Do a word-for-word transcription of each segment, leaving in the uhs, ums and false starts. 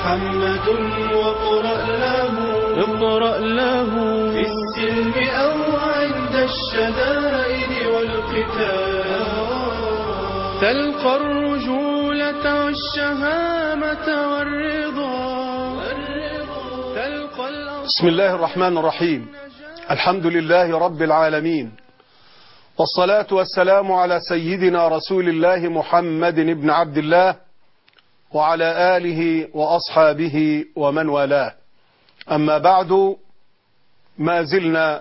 محمد واقرأ له اقرأ له في السلم أو عند الشدائد والقتال تلقى الرجولة والشهامة والرضا تلقى. بسم الله الرحمن الرحيم. الحمد لله رب العالمين، والصلاة والسلام على سيدنا رسول الله محمد بن عبد الله وعلى آله وأصحابه ومن والاه. أما بعد، ما زلنا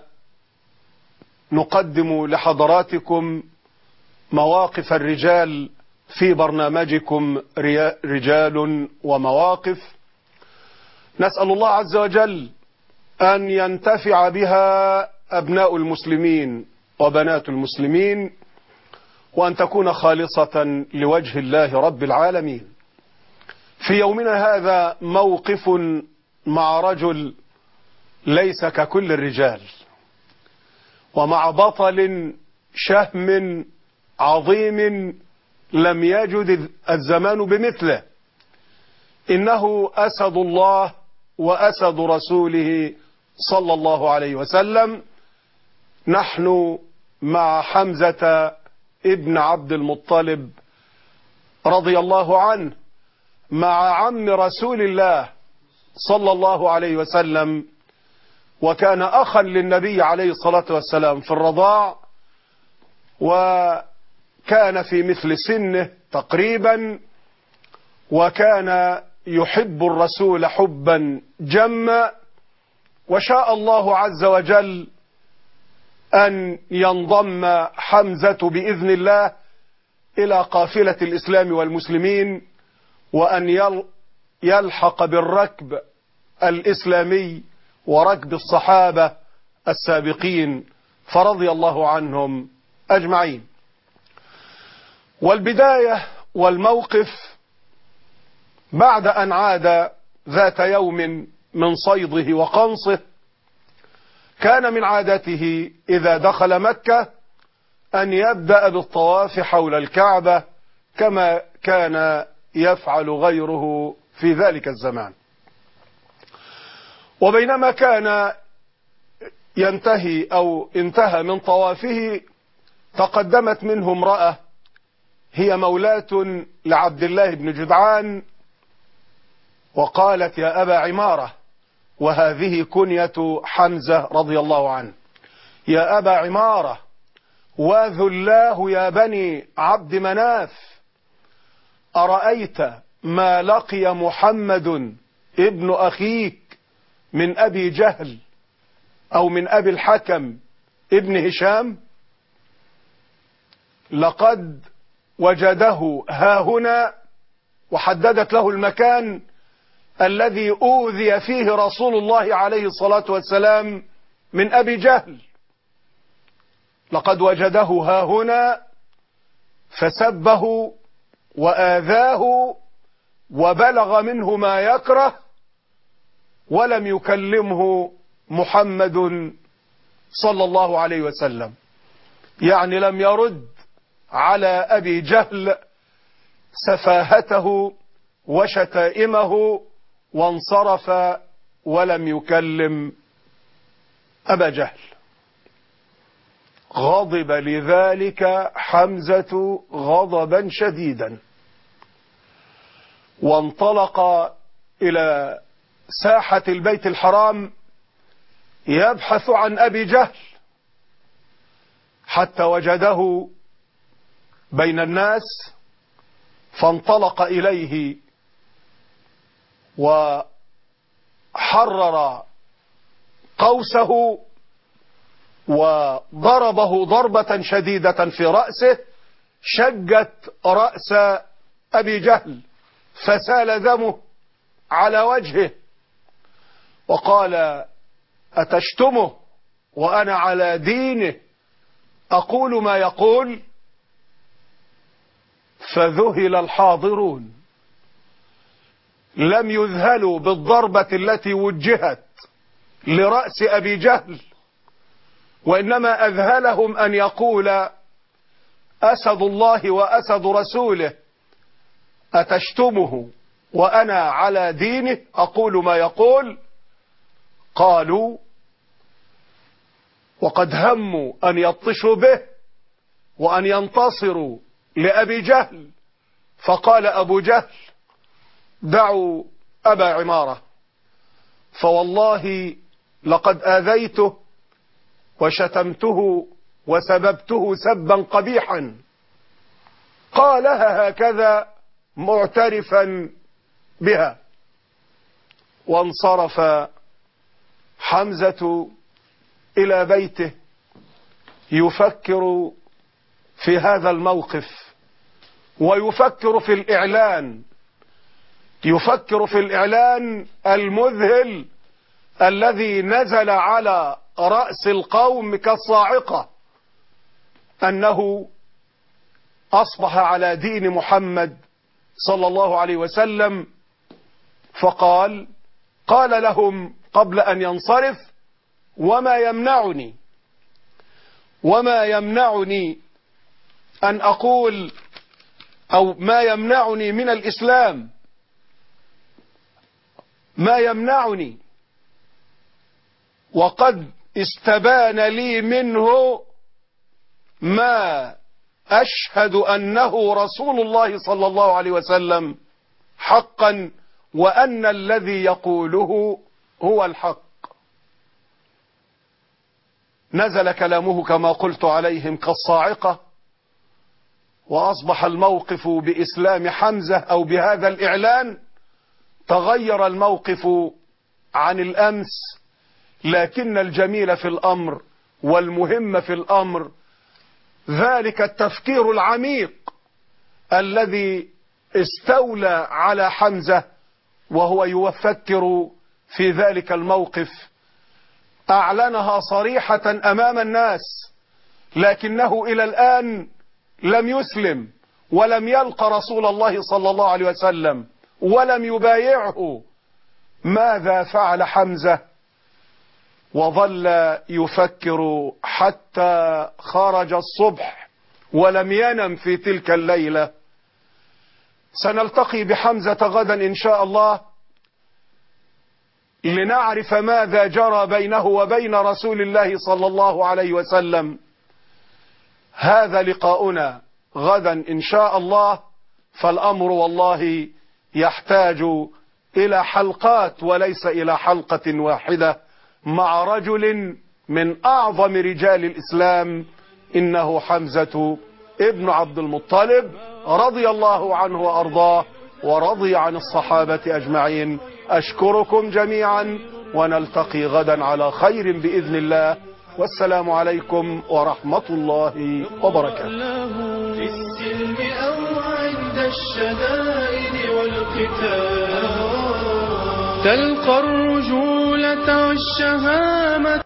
نقدم لحضراتكم مواقف الرجال في برنامجكم رجال ومواقف. نسأل الله عز وجل أن ينتفع بها أبناء المسلمين وبنات المسلمين، وأن تكون خالصة لوجه الله رب العالمين. في يومنا هذا موقف مع رجل ليس ككل الرجال، ومع بطل شهم عظيم لم يجد الزمان بمثله. إنه أسد الله وأسد رسوله صلى الله عليه وسلم. نحن مع حمزة ابن عبد المطلب رضي الله عنه، مع عم رسول الله صلى الله عليه وسلم، وكان أخا للنبي عليه الصلاة والسلام في الرضاع، وكان في مثل سنه تقريبا، وكان يحب الرسول حبا جما. وشاء الله عز وجل أن ينضم حمزة بإذن الله إلى قافلة الإسلام والمسلمين، وأن يلحق بالركب الإسلامي وركب الصحابة السابقين، فرضي الله عنهم أجمعين. والبداية والموقف بعد أن عاد ذات يوم من صيده وقنصه، كان من عادته إذا دخل مكة أن يبدأ بالطواف حول الكعبة كما كان يفعل غيره في ذلك الزمان. وبينما كان ينتهي أو انتهى من طوافه، تقدمت منه امرأة هي مولاة لعبد الله بن جدعان، وقالت: يا أبا عمارة، وهذه كنية حمزة رضي الله عنه، يا أبا عمارة، وذلاه يا بني عبد مناف، أرأيت ما لقي محمد ابن أخيك من أبي جهل أو من أبي الحكم ابن هشام؟ لقد وجده ها هنا، وحددت له المكان الذي أوذي فيه رسول الله عليه الصلاة والسلام من أبي جهل. لقد وجده ها هنا فسبه وآذاه وبلغ منه ما يكره، ولم يكلمه محمد صلى الله عليه وسلم. يعني لم يرد على أبي جهل سفاهته وشتائمه، وانصرف ولم يكلم أبا جهل. غضب لذلك حمزة غضبا شديدا، وانطلق إلى ساحة البيت الحرام يبحث عن أبي جهل، حتى وجده بين الناس، فانطلق إليه وحرر قوسه وضربه ضربة شديدة في رأسه، شجت رأس أبي جهل فسال دمه على وجهه، وقال: أتشتمه وأنا على دينه أقول ما يقول؟ فذهل الحاضرون، لم يذهلوا بالضربة التي وجهت لرأس أبي جهل، وإنما أذهلهم أن يقول أسد الله وأسد رسوله أتشتمه وأنا على دينه أقول ما يقول. قالوا وقد هموا أن يبطشوا به وأن ينتصروا لأبي جهل، فقال أبو جهل دعوا أبا عمارة، فوالله لقد آذيته وشتمته وسببته سبا قبيحا. قالها هكذا معترفا بها. وانصرف حمزة إلى بيته يفكر في هذا الموقف، ويفكر في الإعلان، يفكر في الإعلان المذهل الذي نزل على رأس القوم كالصاعقة، أنه أصبح على دين محمد صلى الله عليه وسلم. فقال قال لهم قبل أن ينصرف: وما يمنعني وما يمنعني أن أقول أو ما يمنعني من الإسلام، ما يمنعني وقد استبان لي منه ما أشهد أنه رسول الله صلى الله عليه وسلم حقا، وأن الذي يقوله هو الحق. نزل كلامه كما قلت عليهم كالصاعقة، وأصبح الموقف بإسلام حمزة أو بهذا الإعلان تغير الموقف عن الأمس. لكن الجميل في الأمر والمهم في الأمر ذلك التفكير العميق الذي استولى على حمزة وهو يفكر في ذلك الموقف. أعلنها صريحة أمام الناس، لكنه إلى الآن لم يسلم ولم يلقى رسول الله صلى الله عليه وسلم ولم يبايعه. ماذا فعل حمزة؟ وظل يفكر حتى خرج الصبح ولم ينم في تلك الليلة. سنلتقي بحمزة غدا إن شاء الله لنعرف ماذا جرى بينه وبين رسول الله صلى الله عليه وسلم. هذا لقاؤنا غدا إن شاء الله، فالأمر والله يحتاج إلى حلقات وليس إلى حلقة واحدة مع رجل من أعظم رجال الإسلام، إنه حمزة ابن عبد المطلب رضي الله عنه وأرضاه ورضي عن الصحابة أجمعين. أشكركم جميعا ونلتقي غدا على خير بإذن الله، والسلام عليكم ورحمة الله وبركاته. في السلم أو عند الشدائد والقتال تلقى الرجولة والشهامة.